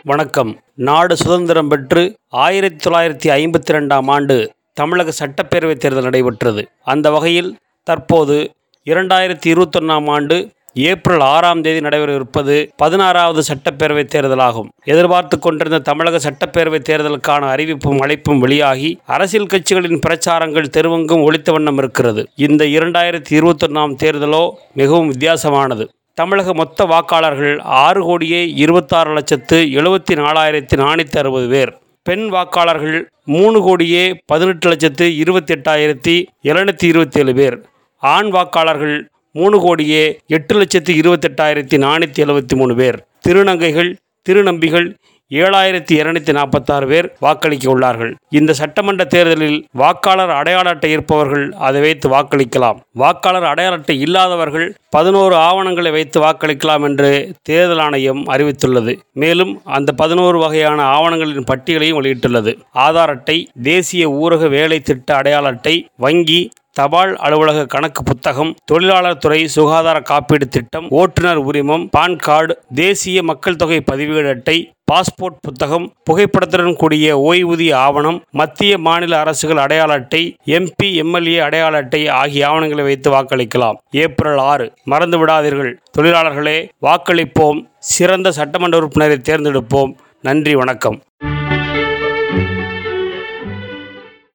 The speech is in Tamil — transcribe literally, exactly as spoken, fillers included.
வணக்கம். நாடு சுதந்திரம் பெற்று ஆயிரத்தி தொள்ளாயிரத்தி ஐம்பத்தி ரெண்டாம் ஆண்டு தமிழக சட்டப்பேரவைத் தேர்தல் நடைபெற்றது. அந்த வகையில் தற்போது இரண்டாயிரத்தி இருபத்தொன்னாம் ஆண்டு ஏப்ரல் ஆறாம் தேதி நடைபெறவிருப்பது பதினாறாவது சட்டப்பேரவைத் தேர்தலாகும். எதிர்பார்த்து கொண்டிருந்த தமிழக சட்டப்பேரவைத் தேர்தலுக்கான அறிவிப்பும் அழைப்பும் வெளியாகி அரசியல் கட்சிகளின் பிரச்சாரங்கள் தெருவெங்கும் ஒலித்த வண்ணம் இருக்கிறது. இந்த இரண்டாயிரத்தி இருபத்தொன்னாம் தேர்தலோ மிகவும் வித்தியாசமானது. தமிழக மொத்த வாக்காளர்கள் ஆறு கோடியே இருபத்தாறு லட்சத்து எழுபத்தி நாலாயிரத்தி நானூற்றி அறுபது பேர். பெண் வாக்காளர்கள் மூணு கோடியே பதினெட்டு லட்சத்து இருபத்தி எட்டாயிரத்தி எழுநூற்றி இருபத்தி ஏழு பேர். ஆண் வாக்காளர்கள் மூணு கோடியே எட்டு லட்சத்து இருபத்தெட்டாயிரத்தி நானூற்றி எழுபத்தி மூணு பேர். திருநங்கைகள் திருநம்பிகள் ஏழாயிரத்தி இருநூத்தி நாற்பத்தாறு பேர் வாக்களிக்க உள்ளார்கள். இந்த சட்டமன்ற தேர்தலில் வாக்காளர் அடையாள அட்டை இருப்பவர்கள் அதை வைத்து வாக்களிக்கலாம். வாக்காளர் அடையாள அட்டை இல்லாதவர்கள் பதினோரு ஆவணங்களை வைத்து வாக்களிக்கலாம் என்று தேர்தல் ஆணையம் அறிவித்துள்ளது. மேலும் அந்த பதினோரு வகையான ஆவணங்களின் பட்டியலையும் வெளியிட்டுள்ளது. ஆதார் அட்டை, தேசிய ஊரக வேலை திட்ட அடையாள அட்டை, வங்கி, தபால் அலுவலக கணக்கு புத்தகம், தொழிலாளர் துறை சுகாதார காப்பீடு திட்டம், ஓட்டுநர் உரிமம், பான் கார்டு, தேசிய மக்கள் தொகை பதிவேடு அட்டை, பாஸ்போர்ட் புத்தகம், புகைப்படத்துடன் கூடிய ஓய்வூதிய ஆவணம், மத்திய மாநில அரசுகள் அடையாள அட்டை, எம்பி எம்எல்ஏ அடையாள அட்டை ஆகிய ஆவணங்களை வைத்து வாக்களிக்கலாம். ஏப்ரல் ஆறு மறந்து விடாதீர்கள். தொழிலாளர்களே, வாக்களிப்போம். சிறந்த சட்டமன்ற உறுப்பினரை தேர்ந்தெடுப்போம். நன்றி, வணக்கம்.